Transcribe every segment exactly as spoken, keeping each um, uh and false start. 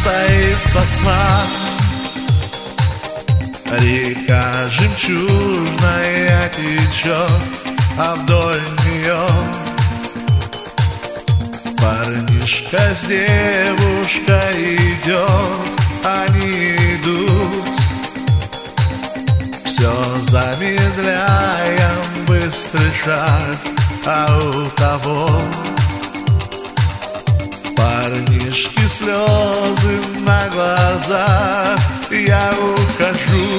стоит сосна, река жемчужная течет, а вдоль нее парнишка с девушкой идет. Они идут, все замедляем быстрый шаг, а у того парнишки слезы на глазах. Я ухожу,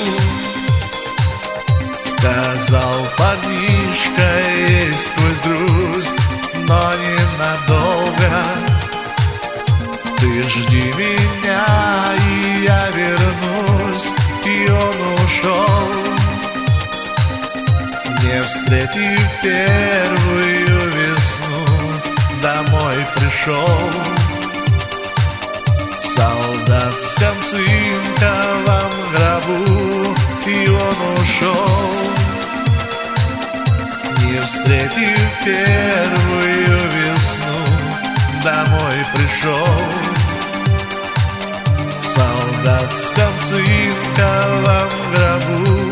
сказал парнишка ей сквозь грусть, но ненадолго. Ты жди меня, и я вернусь. И он ушел, не встретив первую весну, домой пришел. В солдатском цинковом гробу, и он ушел, не встретив первую весну, домой пришел. В солдатском цинковом гробу.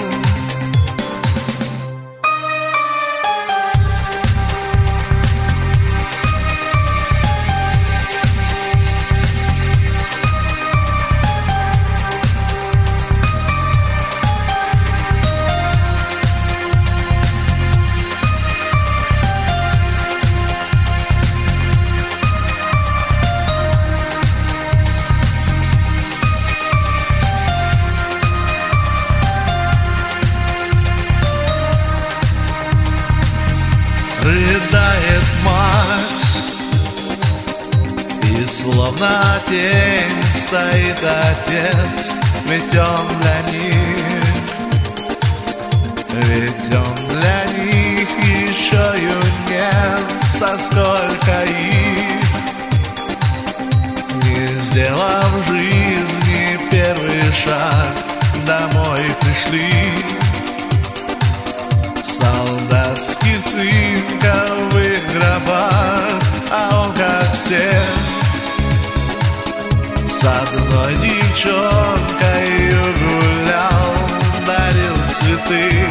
Рыдает мать, и словно тень стоит отец, ведь он для них, ведь он для них еще юнец, а сколько их, не сделав в жизни первый шаг, домой пришли. В солдатских цинковых гробах, а он как все, с одной девчонкой гулял, дарил цветы,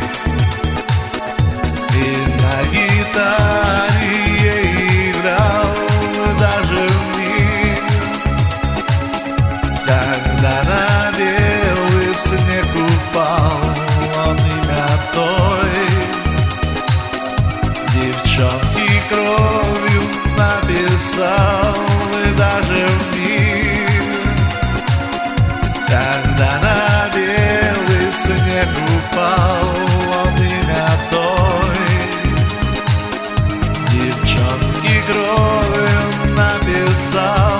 и на гитаре ей играл даже в миг, когда на белый снег упал он имя той девчонки кровью написал, и даже в миг, когда на белый снег упал он имя той девчонки кровью написал.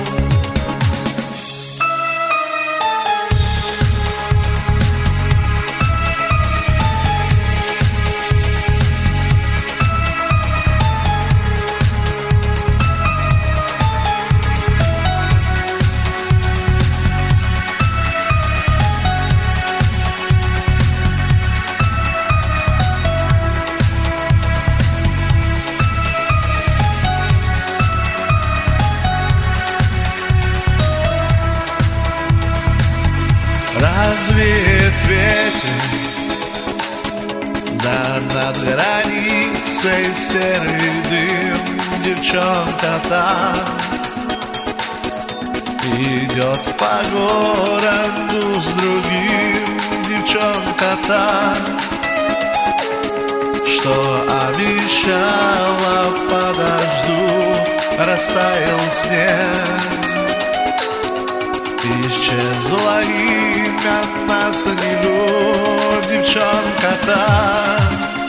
Развеет ветер, да над границей серый дым, девчонка та идет по городу с другим, девчонка та, что обещала подожду, растаял снег. Исчезла имя на снегу, девчонка та,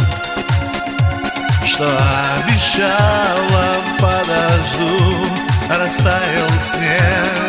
что обещала подожду, растаял снег.